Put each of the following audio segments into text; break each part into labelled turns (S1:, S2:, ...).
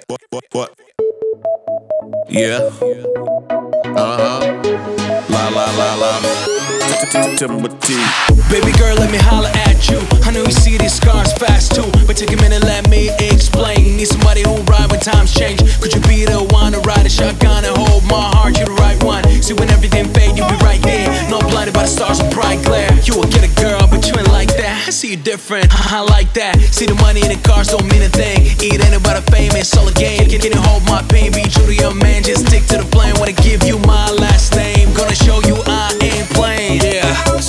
S1: What? Yeah. La la la la. Timothy.
S2: Baby girl, let me holler at you. I know you see these scars fast too, but take a minute, let me explain. Need somebody who'll ride when times change. Could you be the one to ride a shotgun and hold my heart? You the right one. See when everything fade, you be right there. Not blinded by the stars of bright glare. You will get a girl, but you ain't like that. I see you different, I like that. See the money in the cars don't mean a thing. It ain't about the fame, it's all a game. Can you hold my pain? Be true to your man, just stick to the plan. Wanna give you my last name. Gonna show you I ain't playing. Yeah.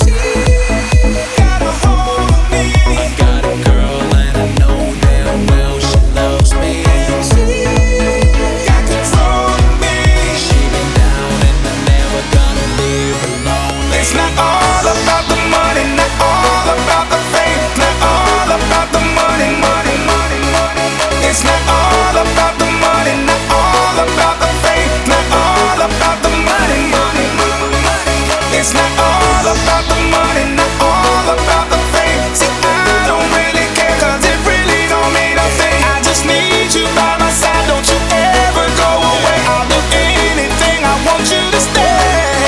S3: It's not all about the money, not all about the fame, not all about the money, money, money, money. It's not all about the money, not all about the fame, not all about the money, money, money. It's not all about the money, not all about the fame. See, I don't really care, 'cause it really don't mean a thing. I just need you by my side, don't you ever go away. I'll do anything, I want you to stay.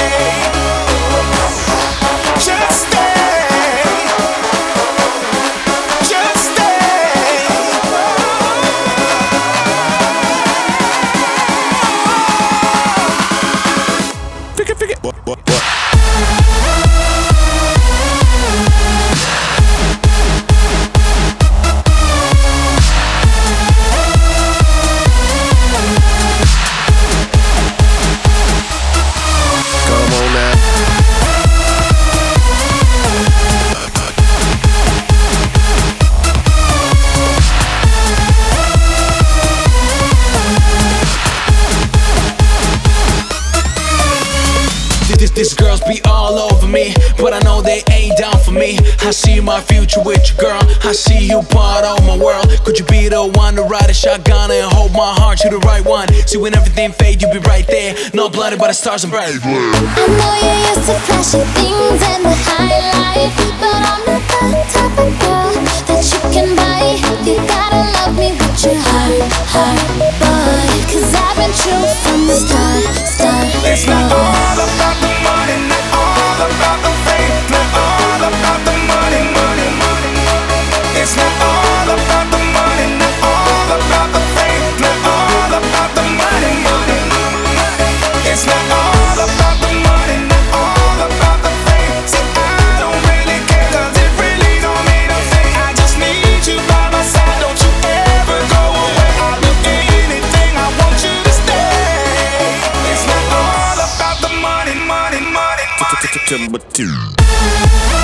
S3: Just stay. Just stay.
S1: Forget. What? Come on now.
S2: These girls be all over me, but I know they ain't down for me. I see my future with you, girl. I see you part of my world. Could you be the one to ride a shotgun and hold my heart? You the right one. See when everything fade, you be right there. Not blinded by the stars and bright blue.
S4: I know you're used to flashy things and the high life, but I'm not the type of girl that you can buy. You gotta love me with your heart, boy. 'Cause I've been true from the start.
S3: It's not all about the money, not all about the fame, not all about the money, money, money. It's not all about the money, not all about the fame, not all about the money, money, money. It's not all about the money, not all about the fame. See, I don't really care, 'cause it really don't mean a thing. I just need you by my side, don't you ever go away. I'll do anything, I want you to stay. It's not all about the money, money, money, money.
S1: Timothy.